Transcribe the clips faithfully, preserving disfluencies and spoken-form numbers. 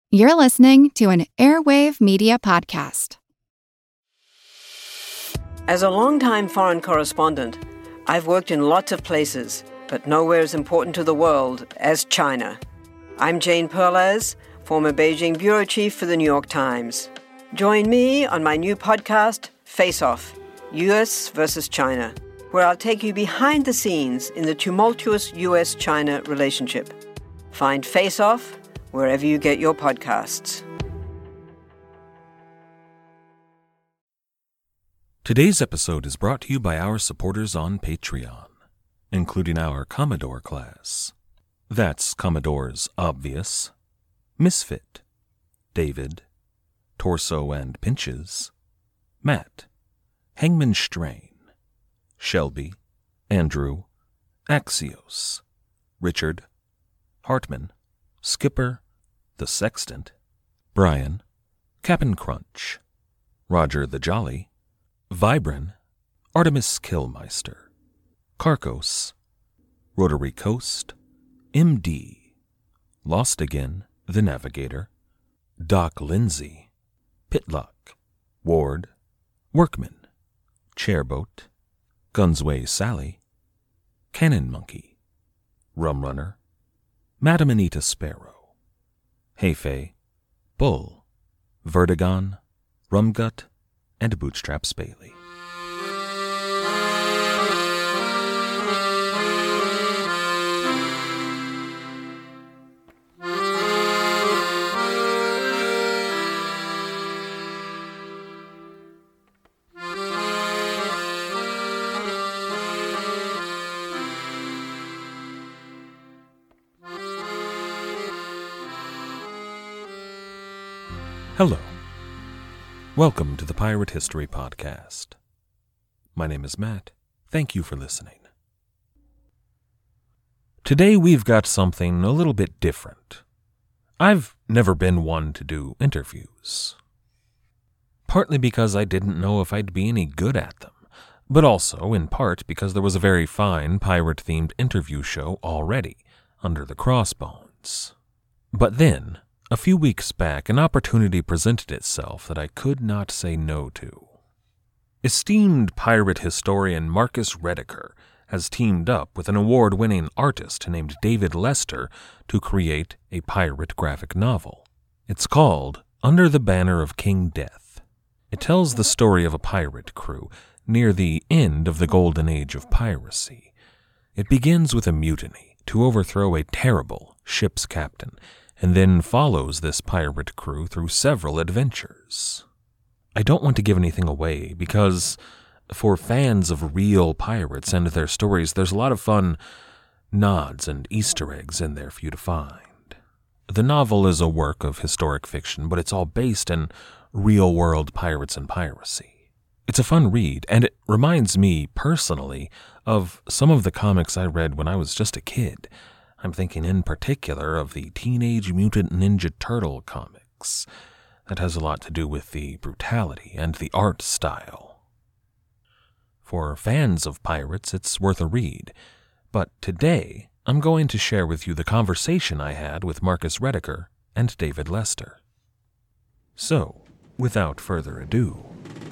You're listening to an Airwave Media Podcast. As a longtime foreign correspondent, I've worked in lots of places, but nowhere as important to the world as China. I'm Jane Perlez, former Beijing bureau chief for the New York Times. Join me on my new podcast, Face Off, U S versus China, where I'll take you behind the scenes in the tumultuous U S China relationship. Find Face Off wherever you get your podcasts. Today's episode is brought to you by our supporters on Patreon, including our Commodore class. That's Commodore's Obvious, Misfit, David, Torso and Pinches, Matt, Hangman Strain, Shelby, Andrew, Axios, Richard, Hartman, Skipper, the Sextant, Brian, Cap'n Crunch, Roger the Jolly, Vibrin, Artemis Killmeister, Carcos, Rotary Coast, M D, Lost Again, The Navigator, Doc Lindsay, Pitlock, Ward, Workman, Chairboat, Gunsway Sally, Cannon Monkey, Rum Runner, Madam Anita Sparrow, Heifei, Bull, Vertigon, Rumgut, and Bootstraps Bailey. Hello. Welcome to the Pirate History Podcast. My name is Matt. Thank you for listening. Today we've got something a little bit different. I've never been one to do interviews. Partly because I didn't know if I'd be any good at them, but also in part because there was a very fine pirate-themed interview show already, Under the Crossbones. But then, a few weeks back, an opportunity presented itself that I could not say no to. Esteemed pirate historian Marcus Rediker has teamed up with an award-winning artist named David Lester to create a pirate graphic novel. It's called Under the Banner of King Death. It tells the story of a pirate crew near the end of the golden age of piracy. It begins with a mutiny to overthrow a terrible ship's captain, and then follows this pirate crew through several adventures. I don't want to give anything away because, for fans of real pirates and their stories, there's a lot of fun nods and Easter eggs in there for you to find. The novel is a work of historic fiction, but it's all based in real-world pirates and piracy. It's a fun read, and it reminds me, personally, of some of the comics I read when I was just a kid. I'm thinking in particular of the Teenage Mutant Ninja Turtle comics. That has a lot to do with the brutality and the art style. For fans of pirates, it's worth a read. But today, I'm going to share with you the conversation I had with Marcus Rediker and David Lester. So, without further ado,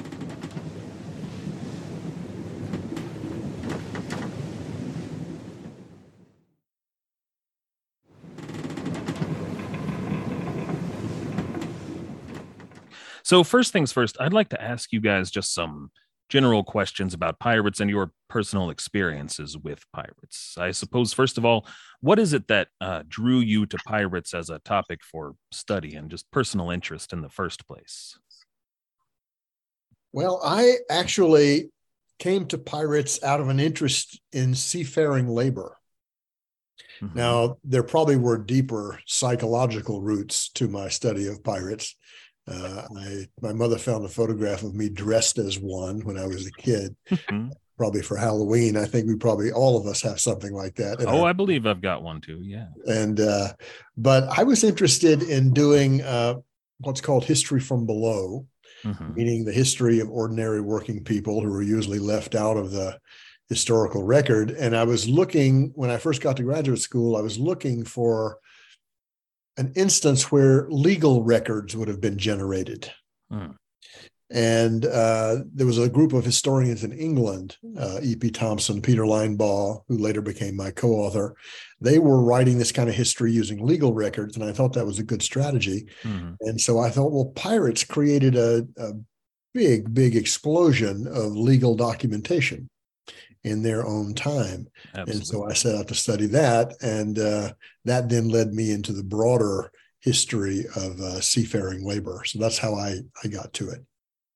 So first things first, I'd like to ask you guys just some general questions about pirates and your personal experiences with pirates. I suppose, first of all, what is it that uh, drew you to pirates as a topic for study and just personal interest in the first place? Well, I actually came to pirates out of an interest in seafaring labor. Mm-hmm. Now, there probably were deeper psychological roots to my study of pirates. Uh, I, my mother found a photograph of me dressed as one when I was a kid, mm-hmm. probably for Halloween. I think we probably, all of us have something like that. Oh, our, I believe I've got one too, yeah. And, uh, but I was interested in doing uh, what's called history from below, mm-hmm. meaning the history of ordinary working people who were usually left out of the historical record. And I was looking, when I first got to graduate school, I was looking for an instance where legal records would have been generated. Hmm. And uh, there was a group of historians in England, uh, E P Thompson, Peter Linebaugh, who later became my co-author. They were writing this kind of history using legal records, and I thought that was a good strategy. Hmm. And so I thought, well, pirates created a, a big, big explosion of legal documentation in their own time. Absolutely. And so I set out to study that, and uh, that then led me into the broader history of uh, seafaring labor. So that's how I, I got to it.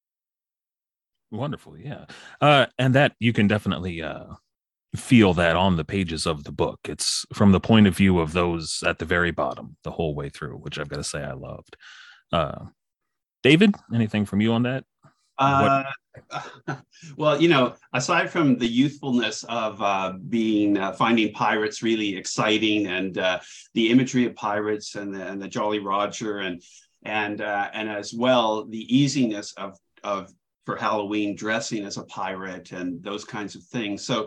Wonderful. Yeah. Uh, and that you can definitely uh, feel that on the pages of the book. It's from the point of view of those at the very bottom, the whole way through, which I've got to say I loved. Uh, David, anything from you on that? Uh, well, you know, aside from the youthfulness of uh, being uh, finding pirates really exciting, and uh, the imagery of pirates and the, and the Jolly Roger, and and uh, and as well the easiness of of for Halloween dressing as a pirate and those kinds of things. So,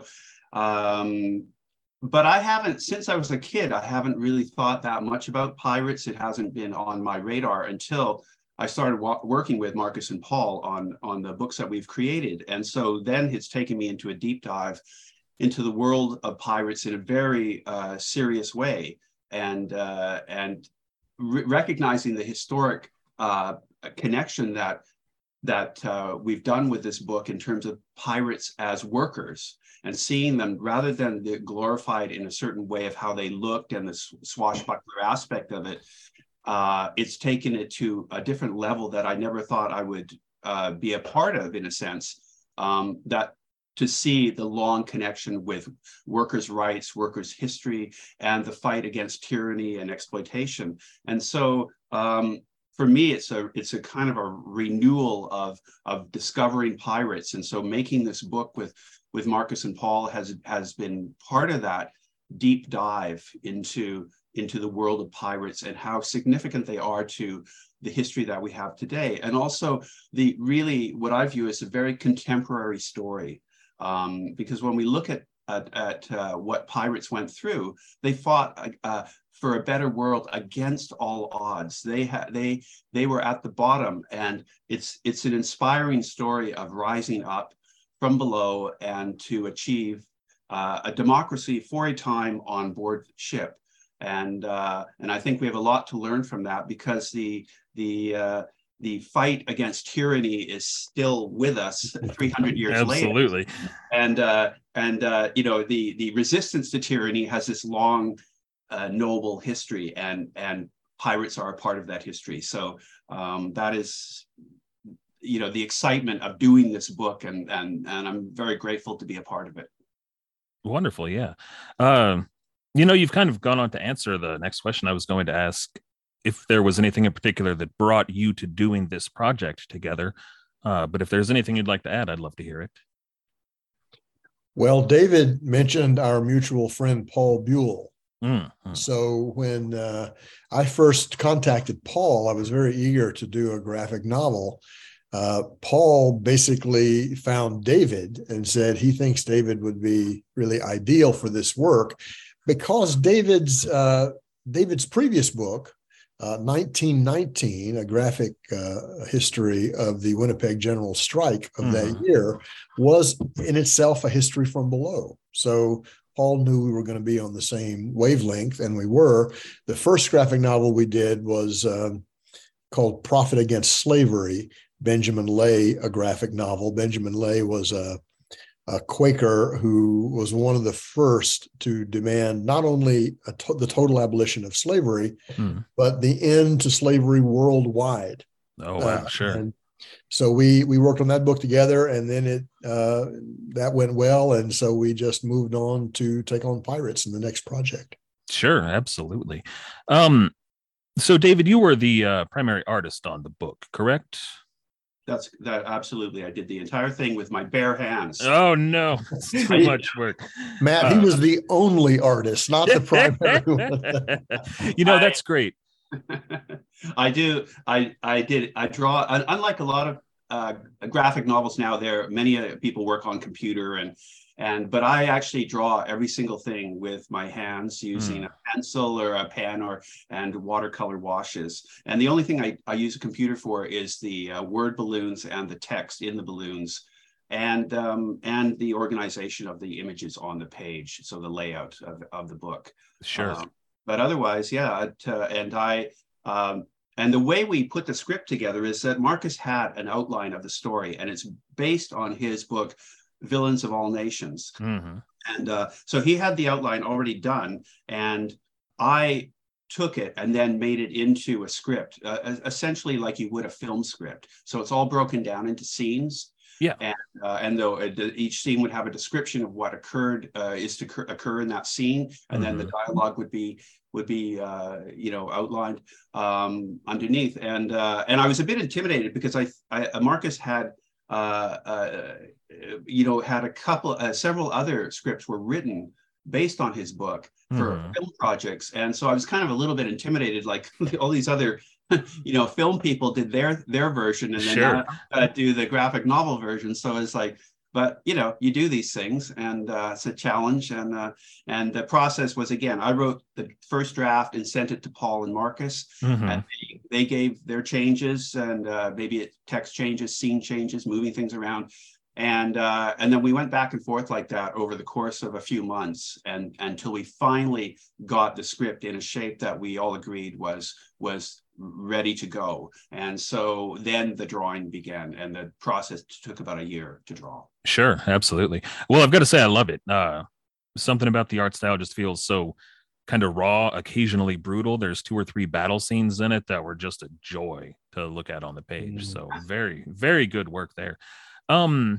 um, but I haven't, since I was a kid, I haven't really thought that much about pirates. It hasn't been on my radar until I started wa- working with Marcus and Paul on, on the books that we've created. And so then it's taken me into a deep dive into the world of pirates in a very uh, serious way, and, uh, and re- recognizing the historic uh, connection that that uh, we've done with this book in terms of pirates as workers, and seeing them rather than the glorified in a certain way of how they looked and the swashbuckler aspect of it. Uh, it's taken it to a different level that I never thought I would uh, be a part of, in a sense, um, that to see the long connection with workers' rights, workers' history, and the fight against tyranny and exploitation. And so, um, for me, it's a it's a kind of a renewal of of discovering pirates, and so making this book with with Marcus and Paul has has been part of that deep dive into into the world of pirates and how significant they are to the history that we have today, and also the really what I view as a very contemporary story, um, because when we look at at, at uh, what pirates went through, they fought Uh, for a better world against all odds. They had they they were at the bottom, and it's it's an inspiring story of rising up from below and to achieve uh, a democracy for a time on board ship. And uh, and I think we have a lot to learn from that, because the the uh, the fight against tyranny is still with us three hundred years later. Absolutely. And uh, and uh, you know, the the resistance to tyranny has this long Uh, noble history, and and pirates are a part of that history. So um, that is, you know, the excitement of doing this book, and and and I'm very grateful to be a part of it. Wonderful, yeah. Um, you know, you've kind of gone on to answer the next question I was going to ask, if there was anything in particular that brought you to doing this project together. Uh, but if there's anything you'd like to add, I'd love to hear it. Well, David mentioned our mutual friend Paul Buell. Mm-hmm. So when uh, I first contacted Paul, I was very eager to do a graphic novel. Uh, Paul basically found David and said he thinks David would be really ideal for this work, because David's uh, David's previous book, uh, nineteen nineteen, a graphic uh, history of the Winnipeg General Strike of mm-hmm. that year, was in itself a history from below. So Paul knew we were going to be on the same wavelength, and we were. The first graphic novel we did was um, called Profit Against Slavery, Benjamin Lay, a graphic novel. Benjamin Lay was a, a Quaker who was one of the first to demand not only a to- the total abolition of slavery, mm. but the end to slavery worldwide. Oh, wow, uh, sure. And so we we worked on that book together, and then it uh, that went well, and so we just moved on to take on pirates in the next project. Sure, absolutely. Um, so, David, you were the uh, primary artist on the book, correct? That's that absolutely. I did the entire thing with my bare hands. Oh no, it's too much work, Matt. Uh, he was the only artist, not the primary one. You know, that's great. I do. I I did. I draw. Unlike a lot of uh, graphic novels now, there many uh, people work on computer, and And but I actually draw every single thing with my hands using Mm. a pencil or a pen or and watercolor washes. And the only thing I, I use a computer for is the uh, word balloons and the text in the balloons, and um, and the organization of the images on the page, so the layout of, of the book. Sure. Um, but otherwise, yeah, it, uh, and I um, and the way we put the script together is that Marcus had an outline of the story, and it's based on his book, Villains of All Nations. Mm-hmm. And uh, so he had the outline already done, and I took it and then made it into a script, uh, essentially like you would a film script. So it's all broken down into scenes. Yeah. And uh, and though uh, each scene would have a description of what occurred uh, is to occur, occur in that scene, and mm-hmm. then the dialogue would be would be uh, you know outlined um, underneath. And uh, and I was a bit intimidated because I, I Marcus had uh, uh, you know had a couple uh, several other scripts were written based on his book for mm-hmm. film projects, and so I was kind of a little bit intimidated, like all these other you know film people did their their version, and then sure. uh, do the graphic novel version. So it's like, but you know you do these things, and uh, it's a challenge. And uh, and the process was, again, I wrote the first draft and sent it to Paul and Marcus, mm-hmm. and they, they gave their changes, and uh, maybe it text changes, scene changes, moving things around. And uh, and then we went back and forth like that over the course of a few months, and until we finally got the script in a shape that we all agreed was was ready to go. And so then the drawing began, and the process took about a year to draw. Sure, absolutely. Well, I've got to say, I love it. Uh, something about the art style just feels so kind of raw, occasionally brutal. There's two or three battle scenes in it that were just a joy to look at on the page. Mm. So very, very good work there. Um,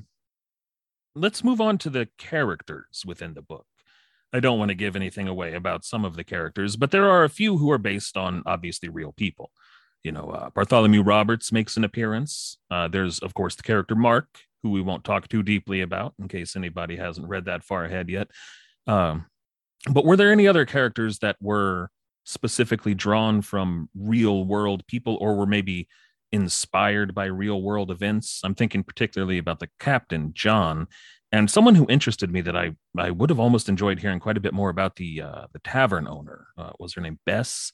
let's move on to the characters within the book. I don't want to give anything away about some of the characters, but there are a few who are based on obviously real people. You know, uh, Bartholomew Roberts makes an appearance. Uh, there's, of course, the character Mark, who we won't talk too deeply about in case anybody hasn't read that far ahead yet. Um, but were there any other characters that were specifically drawn from real world people, or were maybe inspired by real world events? I'm thinking particularly about the captain, John, and someone who interested me that I, I would have almost enjoyed hearing quite a bit more about, the uh, the tavern owner. Uh, was her name Bess?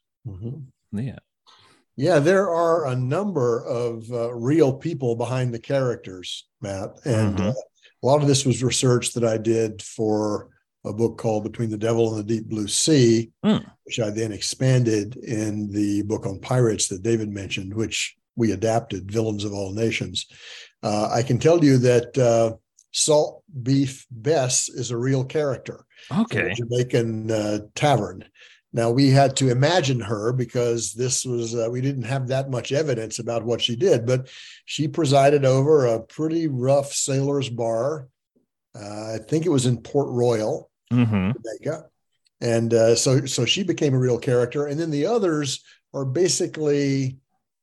Mm-hmm. Yeah. Yeah, there are a number of uh, real people behind the characters, Matt. And mm-hmm. uh, a lot of this was research that I did for a book called Between the Devil and the Deep Blue Sea, mm. which I then expanded in the book on pirates that David mentioned, which we adapted, Villains of All Nations. Uh, I can tell you that uh, Salt Beef Bess is a real character. Okay. Jamaican uh, tavern. Now, we had to imagine her because this was, uh, we didn't have that much evidence about what she did, but she presided over a pretty rough sailor's bar. Uh, I think it was in Port Royal, mm-hmm. Jamaica. And uh, so, so she became a real character. And then the others are basically,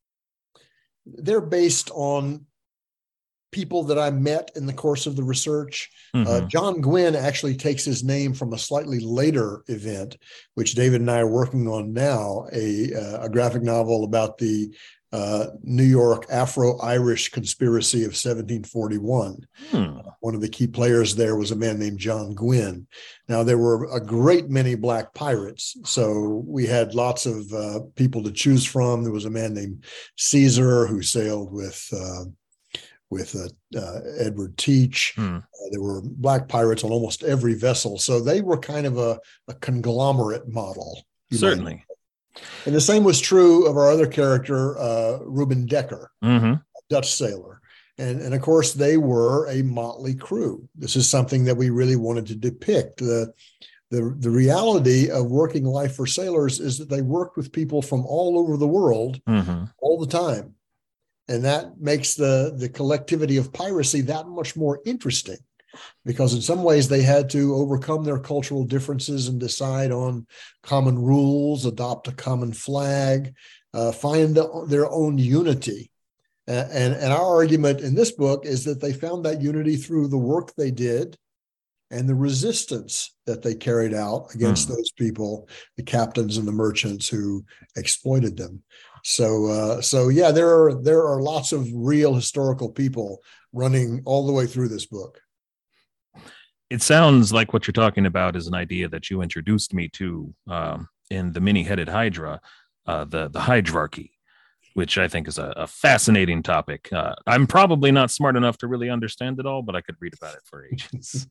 they're based on people that I met in the course of the research. Mm-hmm. Uh, John Gwynn actually takes his name from a slightly later event, which David and I are working on now, a, uh, a graphic novel about the uh, New York Afro-Irish conspiracy of seventeen forty-one. Hmm. Uh, one of the key players there was a man named John Gwynn. Now, there were a great many Black pirates, so we had lots of uh, people to choose from. There was a man named Caesar who sailed with uh, with uh, uh, Edward Teach. Hmm. Uh, there were Black pirates on almost every vessel. So they were kind of a, a conglomerate model. Certainly. Might. And the same was true of our other character, uh, Reuben Decker, mm-hmm. a Dutch sailor. And, and of course, they were a motley crew. This is something that we really wanted to depict. The, the, the reality of working life for sailors is that they worked with people from all over the world mm-hmm. all the time. And that makes the, the collectivity of piracy that much more interesting, because in some ways they had to overcome their cultural differences and decide on common rules, adopt a common flag, uh, find the, their own unity. Uh, and, and our argument in this book is that they found that unity through the work they did and the resistance that they carried out against mm. those people, the captains and the merchants who exploited them. So, uh, so yeah, there are there are lots of real historical people running all the way through this book. It sounds like what you're talking about is an idea that you introduced me to um, in the many-headed Hydra, uh, the the Hydrarchy, which I think is a, a fascinating topic. Uh, I'm probably not smart enough to really understand it all, but I could read about it for ages.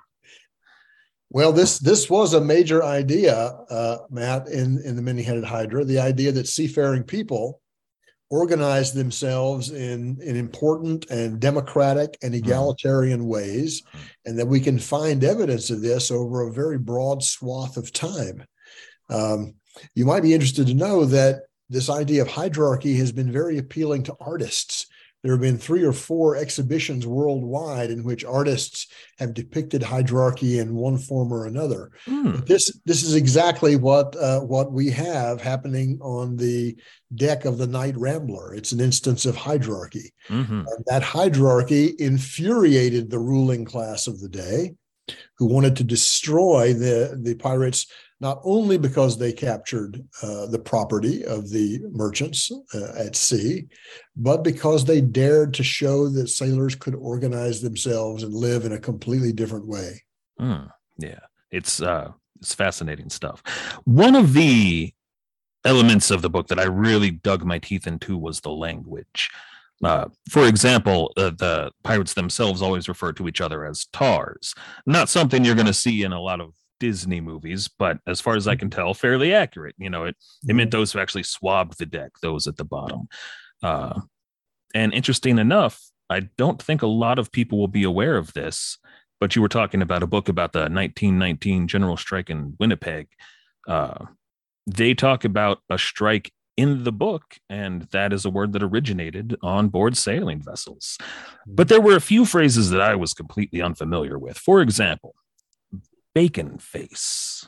Well, this this was a major idea, uh, Matt, in, in the many-headed Hydra, the idea that seafaring people organize themselves in, in important and democratic and egalitarian mm. ways, and that we can find evidence of this over a very broad swath of time. Um, you might be interested to know that this idea of hydrarchy has been very appealing to artists. There have been three or four exhibitions worldwide in which artists have depicted hydrarchy in one form or another. Mm. But this, this is exactly what, uh, what we have happening on the deck of the Night Rambler. It's an instance of hydrarchy. Mm-hmm. And that hydrarchy infuriated the ruling class of the day, who wanted to destroy the, the pirates, not only because they captured uh, the property of the merchants uh, at sea, but because they dared to show that sailors could organize themselves and live in a completely different way. Mm, yeah, it's uh, it's fascinating stuff. One of the elements of the book that I really dug my teeth into was the language. Uh, for example, uh, the pirates themselves always refer to each other as tars. Not something you're going to see in a lot of Disney movies, but as far as I can tell, fairly accurate. You know, it, it meant those who actually swabbed the deck, those at the bottom. Uh, and interesting enough, I don't think a lot of people will be aware of this, but you were talking about a book about the nineteen nineteen general strike in Winnipeg. Uh, they talk about a strike in the book, and that is a word that originated on board sailing vessels. But there were a few phrases that I was completely unfamiliar with. For example, bacon face.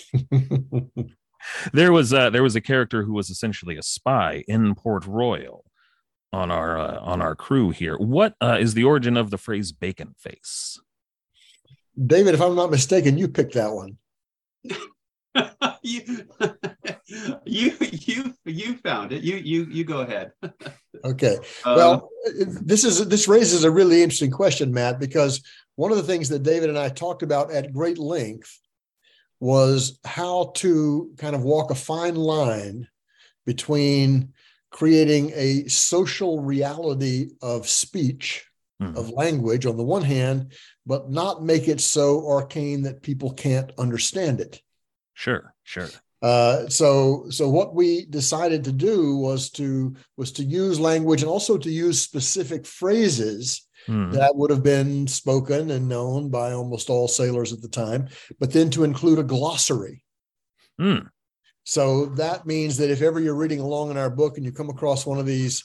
there was a, there was a character who was essentially a spy in Port Royal on our uh, on our crew here. What uh, is the origin of the phrase bacon face? David, if I'm not mistaken, you picked that one. you, you you you found it. You you you go ahead. Okay. Well, uh, this is this raises a really interesting question, Matt, because one of the things that David and I talked about at great length was how to kind of walk a fine line between creating a social reality of speech, mm-hmm. of language on the one hand, but not make it so arcane that people can't understand it. Sure, sure. Uh, so, so what we decided to do was to was to use language and also to use specific phrases mm. that would have been spoken and known by almost all sailors at the time, but then to include a glossary. Mm. So that means that if ever you're reading along in our book and you come across one of these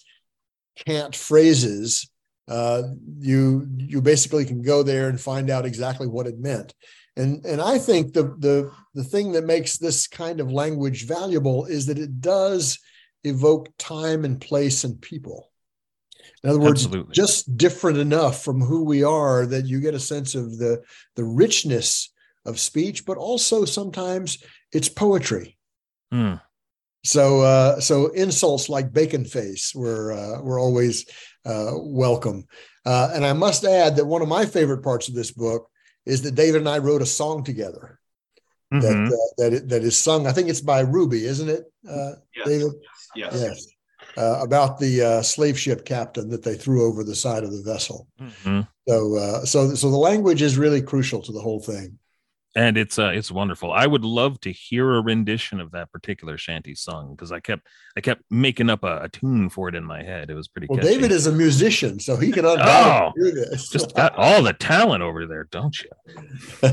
cant phrases, uh, you you basically can go there and find out exactly what it meant. And, and I think the, the, the thing that makes this kind of language valuable is that it does evoke time and place and people. In other words, Absolutely. Just different enough from who we are that you get a sense of the, the richness of speech, but also sometimes it's poetry. Mm. So, uh, so insults like bacon face were, uh, were always uh, welcome. Uh, and I must add that one of my favorite parts of this book is that David and I wrote a song together mm-hmm. that uh, that it, that is sung. I think it's by Ruby, isn't it, uh, yes. David? Yes. Yes. Uh, about the uh, slave ship captain that they threw over the side of the vessel. Mm-hmm. So, uh, so, so the language is really crucial to the whole thing. And it's uh, it's wonderful. I would love to hear a rendition of that particular shanty song because I kept I kept making up a, a tune for it in my head. It was pretty. Well, catchy. David is a musician, so he can undoubtedly oh, do this. Just got all the talent over there, don't you?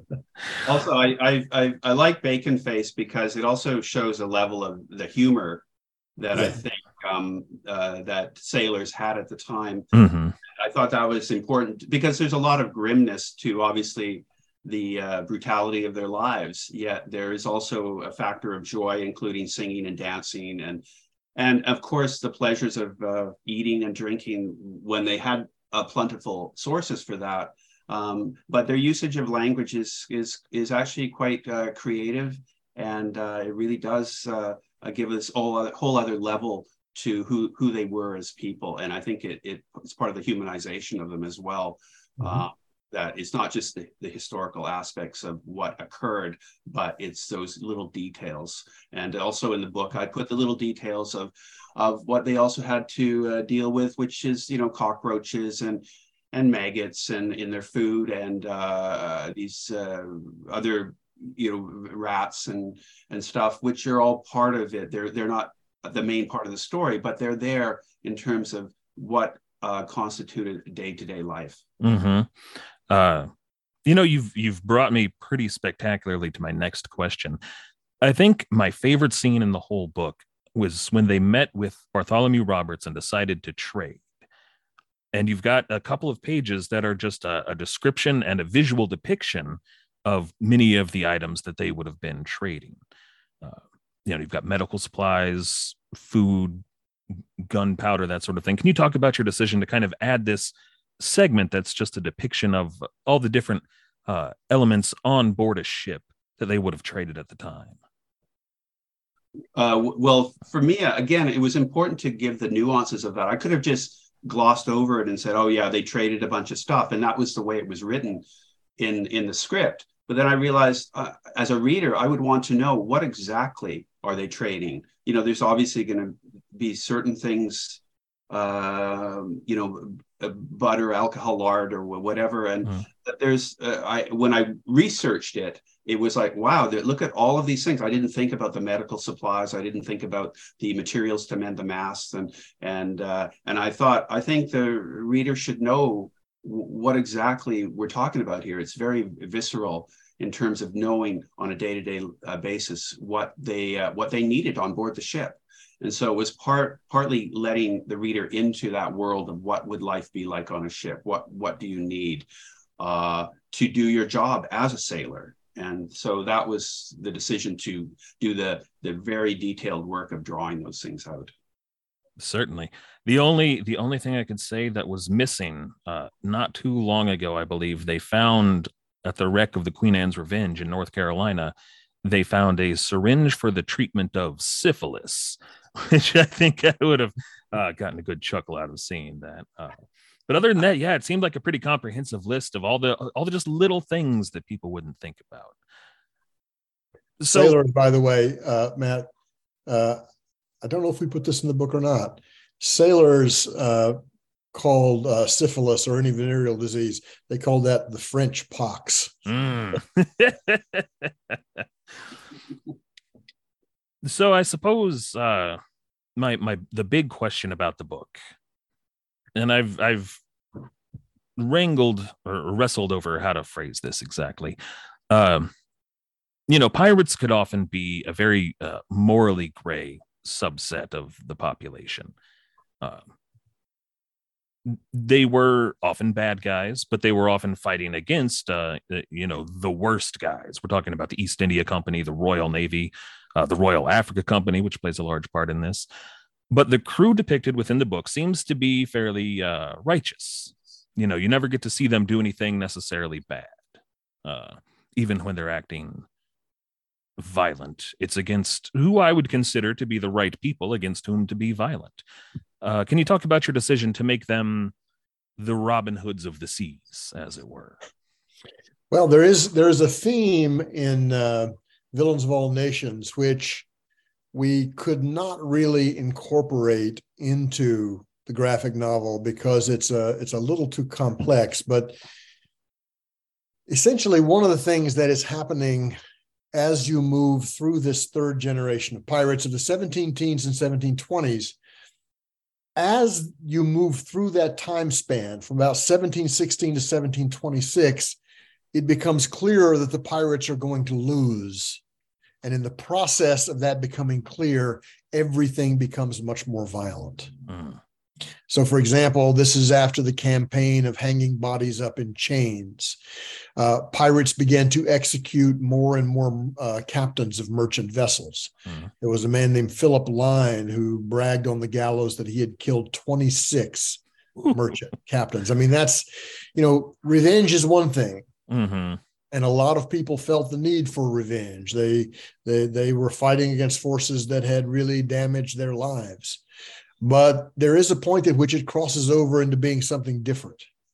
Also, I, I I I like Bacon Face because it also shows a level of the humor that yeah. I think um, uh, that sailors had at the time. Mm-hmm. I thought that was important because there's a lot of grimness to obviously the uh, brutality of their lives, yet there is also a factor of joy, including singing and dancing, and and of course the pleasures of uh, eating and drinking when they had uh, plentiful sources for that. Um, but their usage of language is is is actually quite uh, creative, and uh, it really does uh, give this whole other, whole other level to who who they were as people, and I think it, it it's part of the humanization of them as well. Mm-hmm. Uh, that it's not just the, the historical aspects of what occurred, but it's those little details. And also in the book, I put the little details of, of what they also had to uh, deal with, which is, you know, cockroaches and and maggots and in their food, and uh, these uh, other, you know, rats and and stuff, which are all part of it. They're they're not the main part of the story, but they're there in terms of what uh, constituted day-to-day life. Mm-hmm. Uh, you know, you've you've brought me pretty spectacularly to my next question. I think my favorite scene in the whole book was when they met with Bartholomew Roberts and decided to trade. And you've got a couple of pages that are just a, a description and a visual depiction of many of the items that they would have been trading. Uh, you know, you've got medical supplies, food, gunpowder, that sort of thing. Can you talk about your decision to kind of add this segment that's just a depiction of all the different uh, elements on board a ship that they would have traded at the time? Uh, well, for me, again, it was important to give the nuances of that. I could have just glossed over it and said, oh, yeah, they traded a bunch of stuff. And that was the way it was written in, in the script. But then I realized uh, as a reader, I would want to know what exactly are they trading? You know, there's obviously going to be certain things, uh, you know, butter, alcohol, lard, or whatever. And mm. there's, uh, I when I researched it, it was like, wow, look at all of these things. I didn't think about the medical supplies. I didn't think about the materials to mend the masts. And and uh, and I thought, I think the reader should know what exactly we're talking about here. It's very visceral in terms of knowing on a day-to-day uh, basis what they uh, what they needed on board the ship. And so it was part partly letting the reader into that world of what would life be like on a ship. What what do you need uh, to do your job as a sailor? And so that was the decision to do the the very detailed work of drawing those things out. Certainly. The only the only thing I could say that was missing uh, not too long ago, I believe, they found at the wreck of the Queen Anne's Revenge in North Carolina, they found a syringe for the treatment of syphilis, which I think I would have uh, gotten a good chuckle out of seeing that. Uh, but other than that, yeah, it seemed like a pretty comprehensive list of all the all the just little things that people wouldn't think about. So, sailors, by the way, uh, Matt, uh, I don't know if we put this in the book or not. Sailors uh, called uh, syphilis or any venereal disease, they called that the French pox. Mm. So I suppose uh, my my the big question about the book, and I've I've wrangled or wrestled over how to phrase this exactly. Um, you know, pirates could often be a very uh, morally gray subset of the population. Uh, they were often bad guys, but they were often fighting against, uh, you know, the worst guys. We're talking about the East India Company, the Royal Navy, uh, the Royal Africa Company, which plays a large part in this. But the crew depicted within the book seems to be fairly uh, righteous. You know, you never get to see them do anything necessarily bad, uh, even when they're acting violent. It's against who I would consider to be the right people against whom to be violent. Uh, can you talk about your decision to make them the Robin Hoods of the seas, as it were? Well, there is there is a theme in uh, Villains of All Nations, which we could not really incorporate into the graphic novel because it's a it's a little too complex. But essentially, one of the things that is happening as you move through this third generation of pirates of the seventeen teens and seventeen twenties, as you move through that time span from about seventeen sixteen to seventeen twenty-six, it becomes clearer that the pirates are going to lose. And in the process of that becoming clear, everything becomes much more violent. Mm. So, for example, this is after the campaign of hanging bodies up in chains. Uh, pirates began to execute more and more uh, captains of merchant vessels. Mm. There was a man named Philip Lyne who bragged on the gallows that he had killed twenty-six Ooh. merchant captains. I mean, that's, you know, revenge is one thing. Mm-hmm. And a lot of people felt the need for revenge. They, they, they were fighting against forces that had really damaged their lives. But there is a point at which it crosses over into being something different.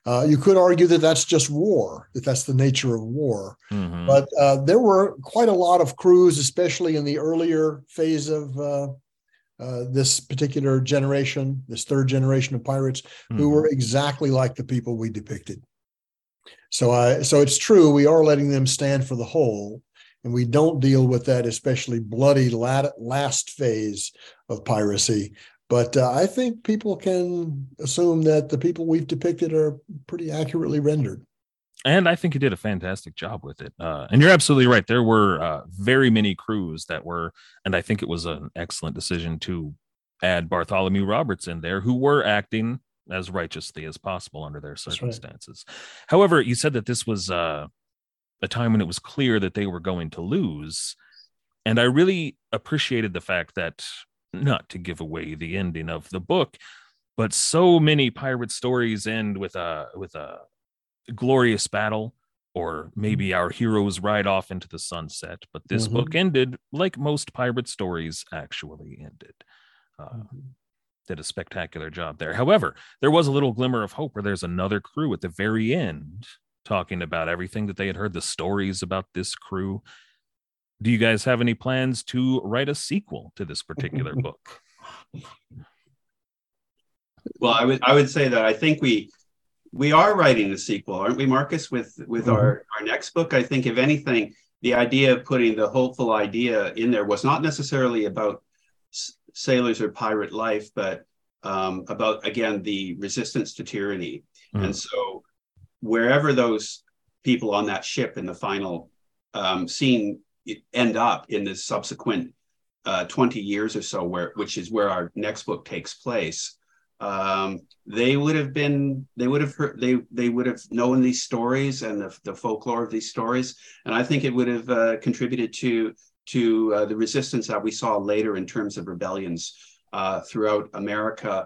Uh, you could argue that that's just war, that that's the nature of war. Mm-hmm. But uh, there were quite a lot of crews, especially in the earlier phase of uh, uh, this particular generation, this third generation of pirates, mm-hmm. who were exactly like the people we depicted. So, I, so it's true, we are letting them stand for the whole, and we don't deal with that especially bloody last phase of piracy. But uh, I think people can assume that the people we've depicted are pretty accurately rendered. And I think you did a fantastic job with it. Uh, and you're absolutely right. There were uh, very many crews that were, and I think it was an excellent decision to add Bartholomew Roberts in there, who were acting as righteously as possible under their circumstances. Right. However, you said that this was uh, a time when it was clear that they were going to lose. And I really appreciated the fact that, not to give away the ending of the book, but so many pirate stories end with a with a glorious battle, or maybe our heroes ride off into the sunset. But this mm-hmm. book ended like most pirate stories actually ended. Uh, mm-hmm. Did a spectacular job there. However, there was a little glimmer of hope where there's another crew at the very end talking about everything that they had heard, the stories about this crew. Do you guys have any plans to write a sequel to this particular book? Well, I would I would say that I think we we are writing a sequel, aren't we, Marcus? With with mm-hmm. our, our next book, I think if anything, the idea of putting the hopeful idea in there was not necessarily about s- sailors or pirate life, but um, about, again, the resistance to tyranny. Mm-hmm. And so wherever those people on that ship in the final um, scene end up in the subsequent uh, twenty years or so, where which is where our next book takes place, um, they would have been, they would have heard, they they would have known these stories and the, the folklore of these stories, and I think it would have uh, contributed to to uh, the resistance that we saw later in terms of rebellions uh, throughout America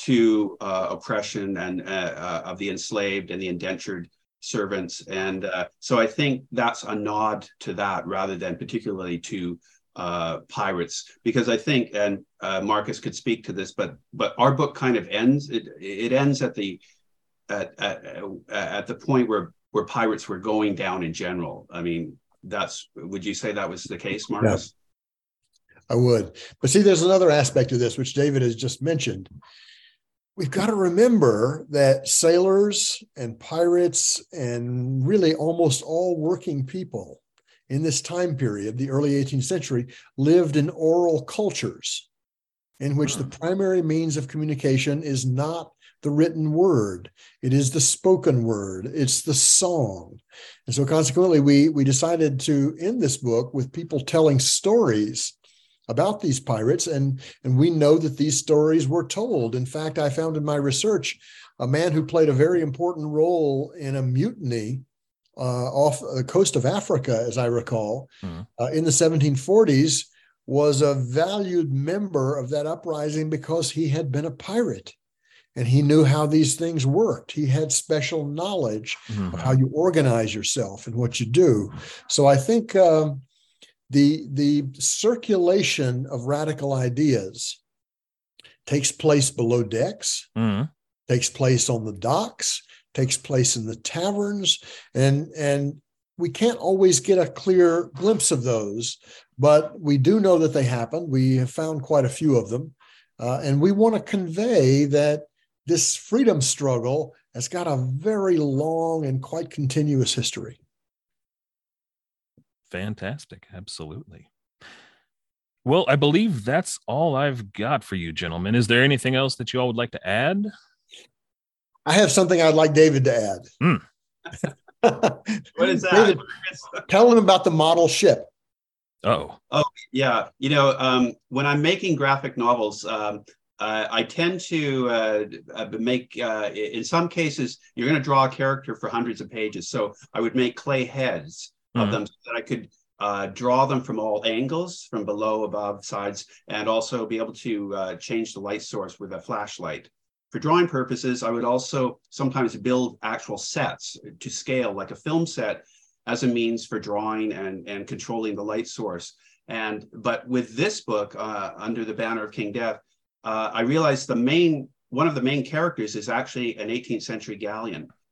to uh, oppression and uh, uh, of the enslaved and the indentured servants. And uh, so I think that's a nod to that rather than particularly to uh, pirates, because I think, and uh, Marcus could speak to this, but but our book kind of ends, it, it ends at the at, at, at the point where, where pirates were going down in general. I mean, that's, would you say that was the case, Marcus? Yeah, I would. But see, there's another aspect of this, which David has just mentioned. We've got to remember that sailors and pirates and really almost all working people in this time period, the early eighteenth century, lived in oral cultures in which the primary means of communication is not the written word. It is the spoken word. It's the song. And so consequently, we, we decided to end this book with people telling stories about these pirates, and, and we know that these stories were told. In fact, I found in my research a man who played a very important role in a mutiny uh, off the coast of Africa, as I recall, mm-hmm. uh, in the seventeen forties, was a valued member of that uprising because he had been a pirate and he knew how these things worked. He had special knowledge mm-hmm. of how you organize yourself and what you do. So I think um, The, the circulation of radical ideas takes place below decks, mm-hmm. takes place on the docks, takes place in the taverns, and, and we can't always get a clear glimpse of those, but we do know that they happen. We have found quite a few of them, uh, and we want to convey that this freedom struggle has got a very long and quite continuous history. Fantastic. Absolutely. Well, I believe that's all I've got for you, gentlemen. Is there anything else that you all would like to add? I have something I'd like David to add. Mm. What is that? David, tell him about the model ship. Oh. Oh, yeah. You know, um, when I'm making graphic novels, um, uh, I tend to uh, make, uh, in some cases, you're going to draw a character for hundreds of pages. So I would make clay heads of mm-hmm. them so that I could uh, draw them from all angles, from below, above, sides, and also be able to uh, change the light source with a flashlight. For drawing purposes, I would also sometimes build actual sets to scale, like a film set, as a means for drawing and, and controlling the light source. And but with this book, uh, Under the Banner of King Death, uh, I realized the main one of the main characters is actually an eighteenth century galleon.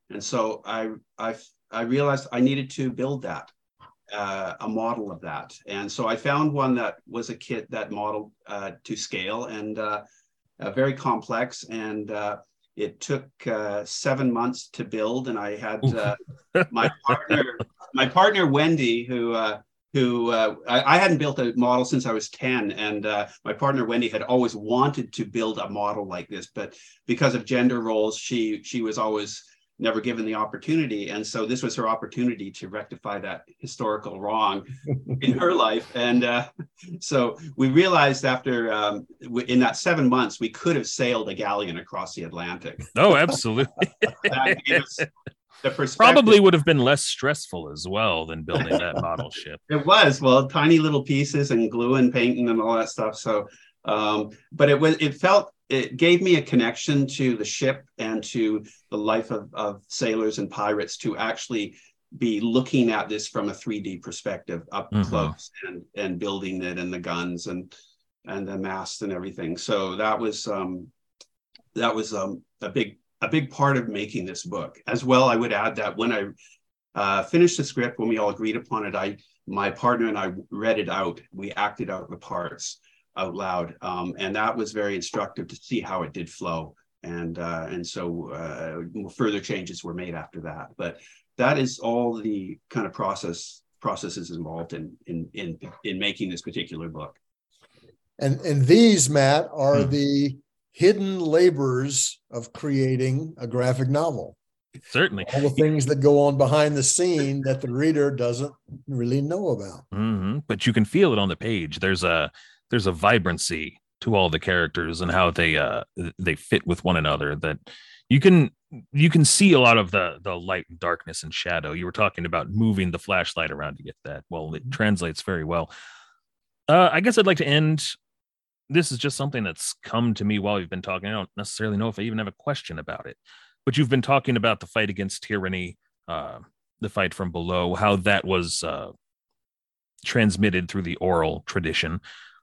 And so I, I, I realized I needed to build that, uh, a model of that. And so I found one that was a kit that modeled uh, to scale and uh, uh, very complex. And uh, it took uh, seven months to build. And I had uh, my partner, my partner, Wendy, who, uh, who uh, I, I hadn't built a model since I was ten. And uh, my partner, Wendy, had always wanted to build a model like this, but because of gender roles, she, she was always never given the opportunity. And so this was her opportunity to rectify that historical wrong in her life. And uh, so we realized after, um, in that seven months, we could have sailed a galleon across the Atlantic. Oh, absolutely. That gave us the perspective. Probably would have been less stressful as well than building that model ship. It was, well, tiny little pieces and glue and painting and all that stuff. So, um, but it was, it felt, it gave me a connection to the ship and to the life of, of sailors and pirates to actually be looking at this from a three D perspective up mm-hmm. close and, and building it and the guns and, and the masts and everything. So that was, um, that was um, a big, a big part of making this book. As well, I would add that when I uh, finished the script, when we all agreed upon it, I, my partner and I read it out. We acted out the parts out loud. Um, and that was very instructive to see how it did flow. And uh, and so uh, further changes were made after that. But that is all the kind of process processes involved in in in, in making this particular book. And and these, Matt, are hmm. the hidden labors of creating a graphic novel. Certainly. All the things that go on behind the scene that the reader doesn't really know about. Mm-hmm. But you can feel it on the page. There's a there's a vibrancy to all the characters and how they uh they fit with one another that you can you can see a lot of the the light and darkness and shadow. You were talking about moving the flashlight around to get that. Well, it translates very well. Uh, I guess I'd like to end. This is just something that's come to me while you've been talking. I don't necessarily know if I even have a question about it, but you've been talking about the fight against tyranny, uh, the fight from below, how that was uh, transmitted through the oral tradition.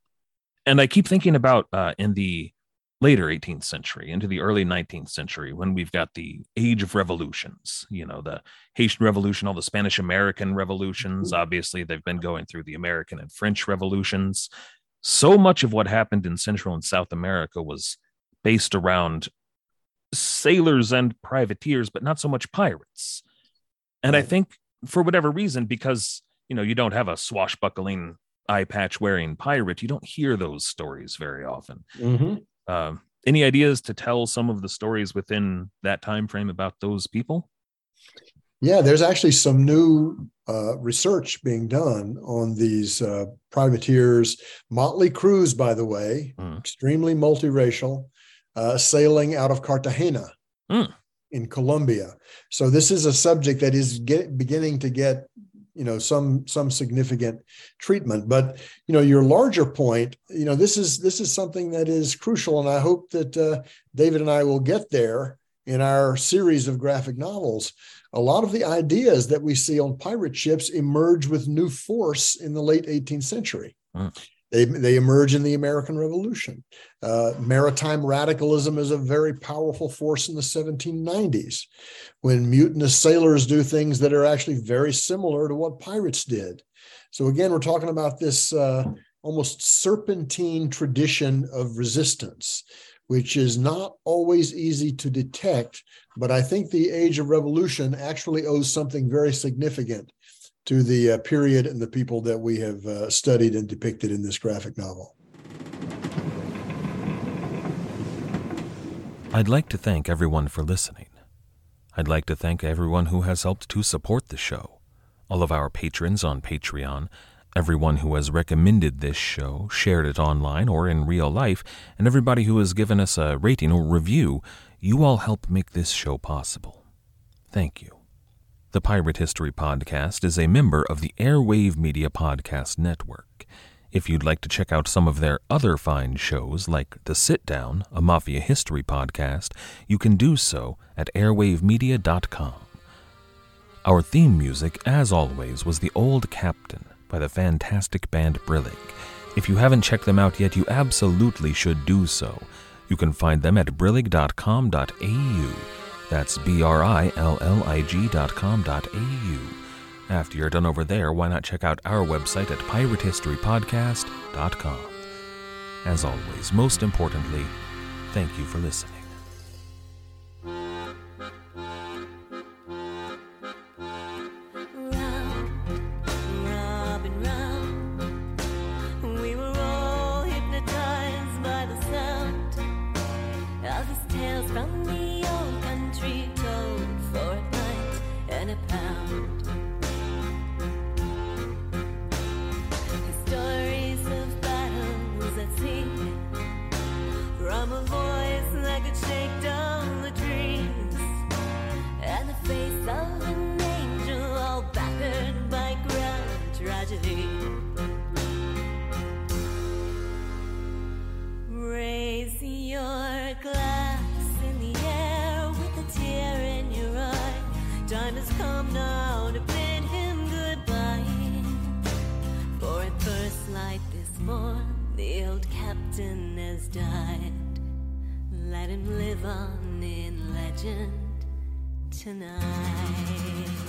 And I keep thinking about uh, in the later eighteenth century into the early nineteenth century, when we've got the age of revolutions, you know, the Haitian Revolution, all the Spanish American revolutions. Obviously, they've been going through the American and French revolutions. So much of what happened in Central and South America was based around sailors and privateers, but not so much pirates. And I think for whatever reason, because, you know, you don't have a swashbuckling eye patch wearing pirate, you don't hear those stories very often. Mm-hmm. Uh, any ideas to tell some of the stories within that time frame about those people? Yeah, there's actually some new uh, research being done on these uh, privateers, motley crews, by the way, mm. extremely multiracial, uh, sailing out of Cartagena mm. in Colombia. So this is a subject that is get, beginning to get, you know, some some significant treatment. But, you know, your larger point, you know, this is this is something that is crucial, and I hope that uh, David and I will get there in our series of graphic novels. A lot of the ideas that we see on pirate ships emerge with new force in the late eighteenth century. Mm. They, they emerge in the American Revolution. Uh, maritime radicalism is a very powerful force in the seventeen nineties, when mutinous sailors do things that are actually very similar to what pirates did. So again, we're talking about this uh, almost serpentine tradition of resistance, which is not always easy to detect, but I think the Age of Revolution actually owes something very significant to the uh, period and the people that we have uh, studied and depicted in this graphic novel. I'd like to thank everyone for listening. I'd like to thank everyone who has helped to support the show, all of our patrons on Patreon, everyone who has recommended this show, shared it online or in real life, and everybody who has given us a rating or review. You all help make this show possible. Thank you. The Pirate History Podcast is a member of the Airwave Media Podcast Network. If you'd like to check out some of their other fine shows, like The Sit Down, a Mafia history podcast, you can do so at airwave media dot com. Our theme music, as always, was The Old Captain by the fantastic band Brillig. If you haven't checked them out yet, you absolutely should do so. You can find them at brillig dot com dot a u. That's B R I L L I G dot com dot A U. After you're done over there, why not check out our website at pirate history podcast dot com. As always, most importantly, thank you for listening. Raise your glass in the air with a tear in your eye. Time has come now to bid him goodbye. For at first light this morn, the old captain has died. Let him live on in legend tonight.